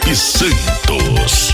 e Santos.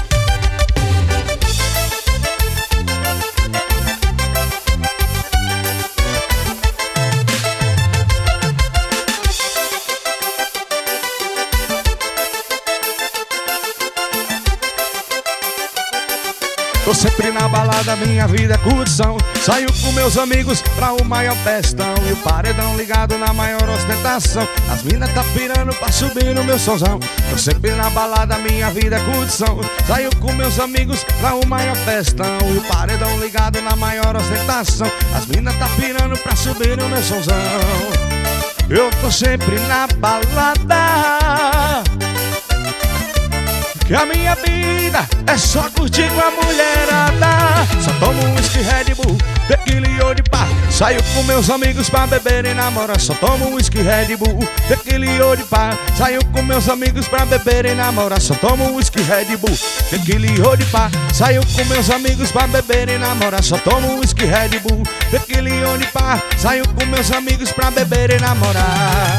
Tô sempre na balada, minha vida é curtição. Saio com meus amigos pra o maior festão. E o paredão ligado na maior ostentação. As minas tá pirando pra subir no meu sonzão. Tô sempre na balada, minha vida é curtição. Saio com meus amigos pra o maior festão. E o paredão ligado na maior ostentação. As minas tá pirando pra subir no meu sonzão. Eu tô sempre na balada, que a minha vida é só curtir com a mulherada. Só tomo um whisky, Red Bull, tequila e Odipá. Saio com meus amigos pra beber e namorar. Só tomo um whisky, Red Bull, tequila e Odipá. Saio com meus amigos pra beber e namorar. Só tomo um whisky, Red Bull, tequila e Odipá. Saio com meus amigos pra beber e namorar. Só tomo um whisky, Red Bull, tequila e Odipá. Saio com meus amigos pra beber e namorar.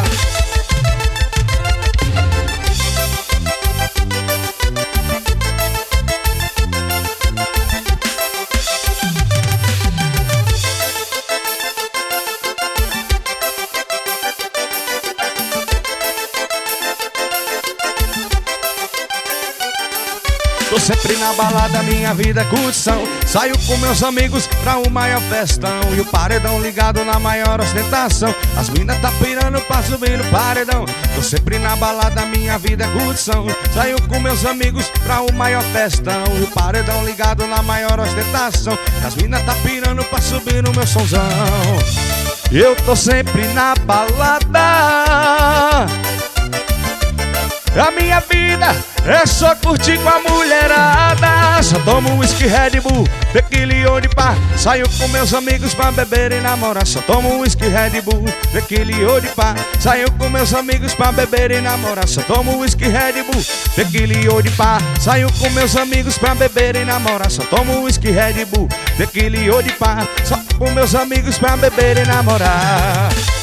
Tô sempre na balada, minha vida é curtição. Saio com meus amigos pra o maior festão. E o paredão ligado na maior ostentação. As minas tá pirando pra subir no paredão. Tô sempre na balada, minha vida é curtição. Saio com meus amigos pra o maior festão. E o paredão ligado na maior ostentação. As minas tá pirando pra subir no meu sonzão. Eu tô sempre na balada, a minha vida é só curtir com a mulherada. Só tomo whisky, Red Bull, tequila e Odipá. Saio com meus amigos pra beber e namorar. Só tomo whisky, Red Bull, tequila e Odipá. Saio com meus amigos pra beber e namorar. Só tomo whisky, Red Bull, tequila e Odipá. Saio com meus amigos pra beber e namorar. Só tomo whisky, Red Bull, tequila e Odipá. Só com meus amigos pra beber e namorar.